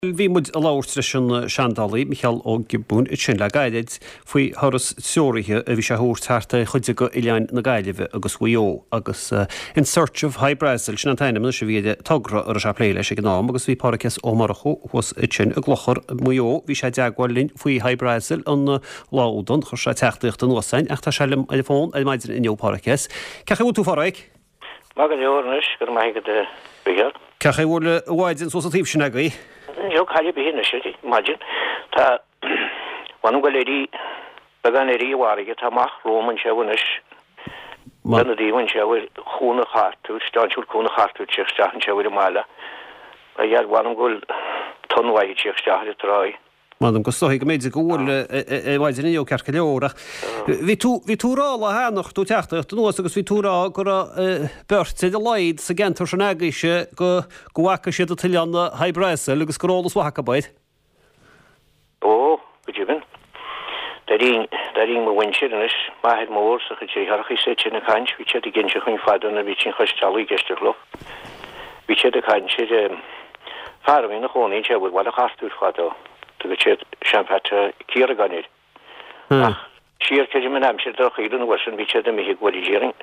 Bhí muid a láirtre sin Seandalaí Michael ó Gibbún sin le gaiideid faoi thoras teoirithe a bhí sé thuairtearta chuide go ileáin na gaiileh agus bhuió agus in search of High Brazil sin an tainna se bhíide tugra ar a se pléile sé gnám agus bhí páchas ómarachú chus sin a glochar muo bhí sé deagháillinn faoi High Brazil an láúdan chu sé teachtaíocht an wasain ach tá sem a fón a maidir in Páchas. Cecha bhú tú fáraigh? Mag an jóris gur maigad a bigel. Cecha bhfuil bhhaid in sosatíh sin agaí? Jo chaile bhína sé imagine tá bhain go léirí began éí bhhaige táach Róman sehanis lena díhain sehfuil chúna chartú staúil chúna chartú tíochtteachan sehfuil mála a dhead bhhain ghfuil tonhaid tíochtteach a ráid. Madam go stoigh go méidir go bhfuil bhhaid in cearcha leórach. Bhí túrála hánach tú teachtaíocht nuas agus bhí túrá gur beirt sé de leid sa gentar san agaise go bhhacha siad a tuileanna High Brazil agus gorálas bhacha baid. Ó, go dtíbin. Darín mo winseir inis maithid mór sa chu tíharchaí sé sin na caint, bhí siad a ginse chuin fadanna bhí sin chuistealaí geistearloch. Bhí siad a caint siad fearmhín na chónaí sé bhfuil bhil a chartúr fadó. Go siad seanpáte cíar a ganir. Siar ceidir man amsir do chuidan wasan bhí siad a mihí gwaidíring.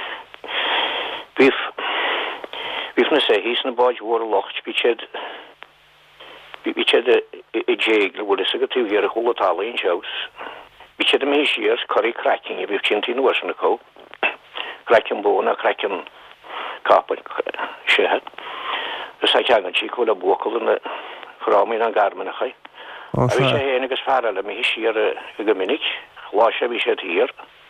Bhíh na sé hís na báid mhór a locht bhí siad i déag le bhfuil is a go túhíar a chulatálaín seos. Bhí siad a mihí siar choirí cracking a bhíh tintí na wasan na có. Cracking bóna, cracking cápa séhead. Gus a teagan sí chula bócail na chrámaín an garmanachai. A bhí sé héana agus fearra le mihí siar a go minic, chláise bhí sé tír.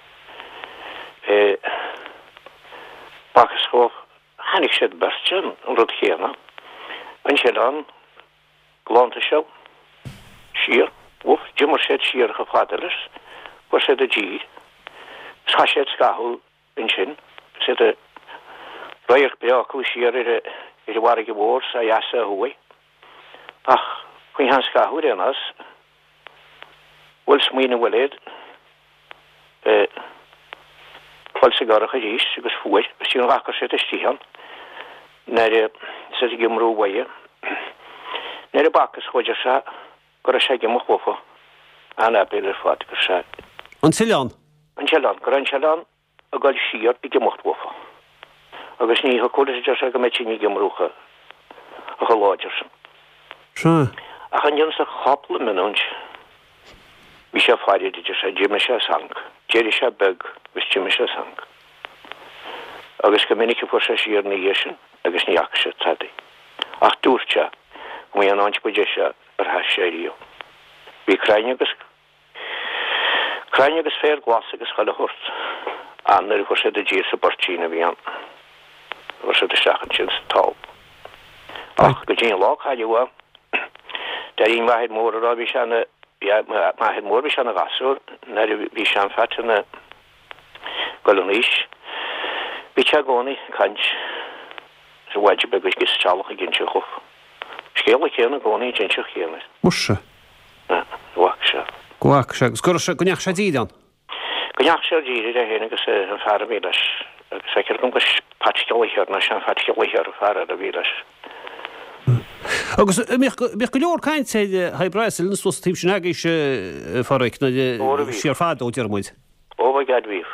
Bachas chóh hanig sé bertin an rud chéana. An sé an glánta seo, siar, wuf, Jimar sé siar a chafadalas, war sé a dí, scha sé scathúil in sin, sé a roiach beachú siar ar a warige bór sa jasa a huai. Ach, chuin hans scathúil anas, bhfuil smína bhfuilid, bhfuil sa garach a dís, agus fuaid, agus tíon rachar sé a stíhan, nær sa gimrú bhaie, nær a bachas chuidir sa, gur a sé gimach bhufa, an abéidir fad gur sa. An Tileán? An Tileán, gur an Tileán a gáil siar i gimacht bhufa. Agus ní ha cúdas a go meid sin í gimrúcha a go láidir san. Sure. A chan jons a chopla minúnt, bhí sé fáidir idir sé Jimmy sé sang, Jerry sé beg, vis Jimmy sé sang. Agus go minic fuair sé siar na dhéisin, agus ní ach sé tadí. Ach dúirte, go mí an áint buide sé ar has sé río. Bhí craine agus fér glas agus chaile hort, annar fuair sé de dír sa bortína bhí an, fuair sé de seachan sin sa tal. Ach go dín lá chaile bhá, Darín maithid mór a bhí seanna, maithid mór bhí seanna gasúr, nár bhí sean fatana golanís. Bhí te gcónaí caint, sa bhaide begus gis tealach a ginse chuf. Scéala chéanna gcónaí ginse chéanna. Musa? Gwaach se. Gwaach se, gneach sé díad an? Gneach sé díad a héana agus an fear a bhí leis. Agus a ceir gus paticiolaíar na sean faticiolaíar a fear a bhí leis. Agus bích go leor caint sé High Brazil na sosatíh sin agaise fáraigh na siar fad ó dearmid. Ó bha gad bhíh.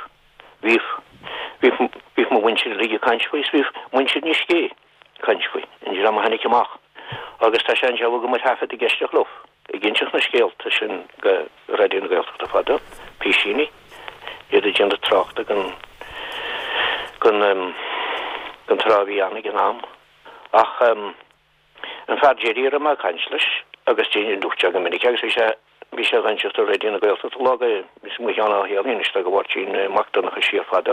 Bhíh mo winseir ríige caintfuis, bhíh winseir ní scé caintfuis, in dí am hanig amach. Agus tá sé an seabh go mar hafad i geisteach lof. I ginseach na scéalt tá sin go radio'n gaeltach da fada, písíní, iad a djenda trachta gan trábí annig an am. Ach, an fad jéir yma canslis, agus dyn dwchtio gan minic, agus bhí sé ganseach a radio'n gaeltach da loga, mis mwych anna hialin, is da gawar tín magdan a chysir fada.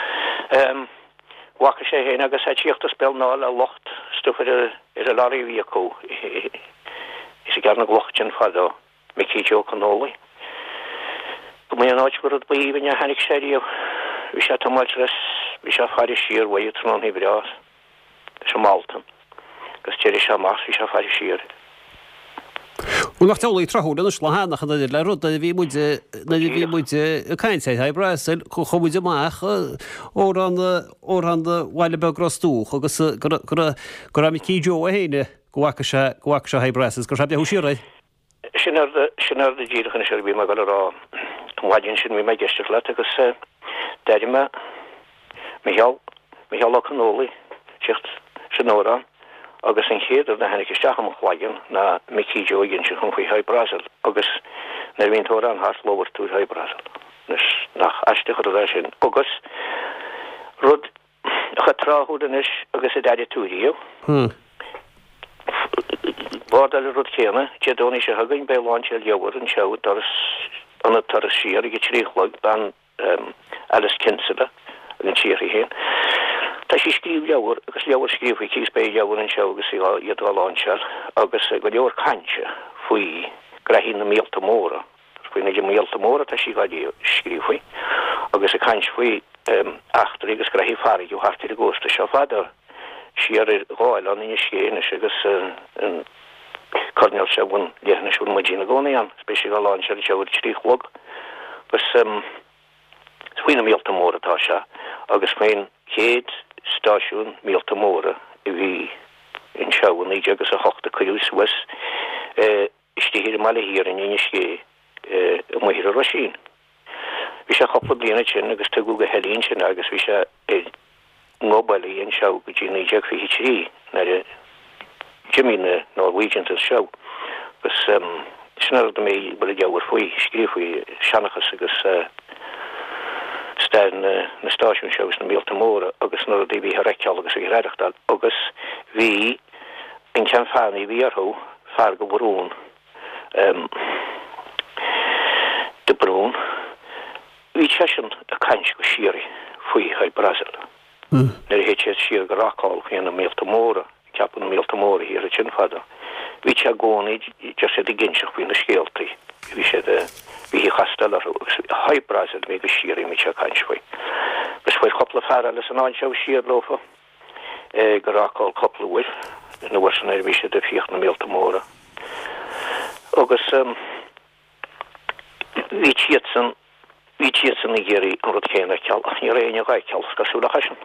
Wacha sé héin agus a tíocht a spel náil a locht stufad a lari víakó. Is a garna glochtjan fada, me kíjó canóli. Go mé an áit gurad bíhín a hanig sério, bhí sé tamáiltras, bhí sé fari sír waith trón hibreás, is a Maltan. Gus tíir sé más bhí sé fari sír. nach teí troúna na sláánach na le rud na bhí muide caiinteid ha Brasil chu chomuide amach ó an bhile be grosúch agus go ra cí Jo a héine gohacha se ha Brasil go se húsíraid. Sin ar de díchan se bhí me go rá túhaidinn sin bhí me geiste le agus deime Michael canólaí sicht sin órán agus an chéad na hennig isteach am chhlaigin na Mickey Jogan sin chun chuí ha Brasil agus na bhíon tóra an hart lower tú ha Brasil nach eisteach a sin agus rud a tráthúdan is agus a daidir túío Bordal rud chéna Jedóní se hagann be láintil jowar an seo an tar a siar i tríchlag ban Alice Kinsella an tíí héin. Tá sí scríb jowar agus jowar scríb í kís be jowar an seo agus iad láintil agus go leor canse faoi grahín na mílta móra faoi na mílta móra tá sí gaidí scríb faoi agus a cans faoi achtar agus grahí farig ú hartir a gósta seo fadar siar gáil an in scéine agus an Cornel se bun lehna siún magína gónaían, spéisi go láin se sehar tríchlog, gus fuoine mílta móra tá se, agus féin chéad stáisiún mílta móra I bhí in seún íide agus a hochta chuús was istíhir meile hir in inis cé muhir a Rosín. Bhí se chopla bliana sin agus tu go helín sin agus bhí se ngóbailí in seo go dtí níideag fi hitrí na Jimmy na Norwegian show gus snar de mé bud jowar faoi scríb faoi seanachas agus stein na stáisiún shows na mílta móra agus nó d bhí reiceáil agus i réireachtal agus bhí in cean fannaí bhí arthó fear go brún de brún bhí tesin a caiins go siiri faoi ha Brasil nar héite siar go rácáil chuon na mílta móra ceapan mílta móra hir a sin fada. Bhí se gcónaí just sé ginseach bhí na scéaltaí. Bhí sé bhí chastal ha Brasil mé go siir mí se caiinsfuoi. Gus fuir chopla fearra leis an anseo siar lofa go rácáil chopla bhuiil na bhar bhí sé de fiocht na mílta móra. Agus bhí tíad san na géirí an rud chéanna ceall ach ní réine gaiceall gasúla hasin.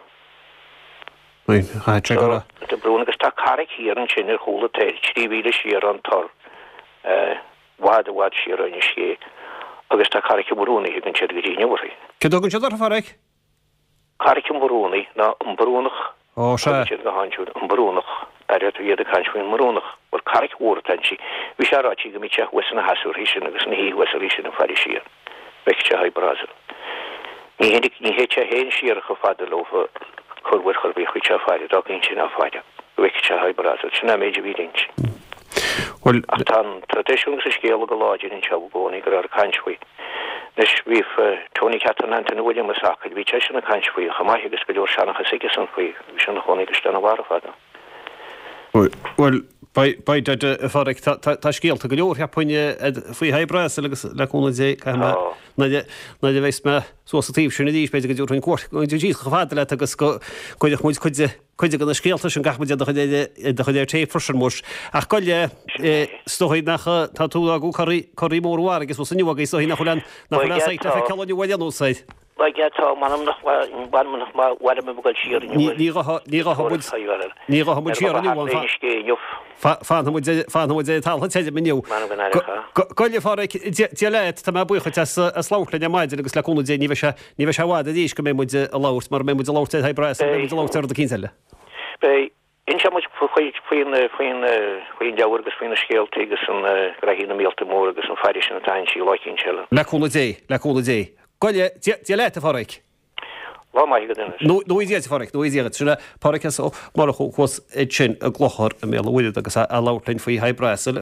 De brún agus tá carric hir an sin chola teil tríhíle siar an tar wad siar an sé agus tá carric brúnaí an sé gotíine bhí. Ke dogann se ar farric? Carric brúnaí ná an brúnach go háú an brúnach iad a caiinfuin marúnach bhar carric úirtensí bhí se rátí go míte wesan na hasúí sin agus na hí wesarí sin an farí siar beice ha Brasil. Ní héte héin siar go fada lofa churhfuir chuir bhí chuite fáide do gin sin á fáide bhuiice se ha Brasil sinna méidir bhí dinch. Ach tá tradiisiún sa scéal go láidir in seo gcónaí gur ar caiinsfuoi. Nes bhíh Tony Catton Anthony William a sacad bhí te sin na caiinsfuoi chamáith agus go leor seanachas sigus an faoi bhí sin na chonaí go stanna bhar fada. Well, bei farric tá scéalta go leor heappaine faoi ha Brasil agus leúna dé na bhéis me sosatíh sinna dís beidir go dúrn cuat dí go fáda le agus chuideach muid chuide go na scéalta sin gachmuide chuidéir té frosin mórs ach goile stoid nach tá tú a go choí mórhhar agus san nuga so hí nach chulen nach chuáid fe ceú bhaileanúsáid. Tá manam nach banmanach má wada me goil siar ní hamú siar aniu fan é tal teide miniu. Goile farric dialet tá me bucha a sláutla a maidir agus leúna dé ní bheith se bhád a dís go mé muide a lát mar mé muide láta ha Brasil látar a 15le. In se muid faoin deabhar agus faoin na scéaltaí agus an rahína mílta móra agus an fáidir sin atáin sí láicín seile. Leúna dé. Goile dialet a farric? Lá mai go duine. No íiad farric, no íiad sinna parchas ó mar chus sin a glochar a mé bhide agus a láplainn faoi ha Brasil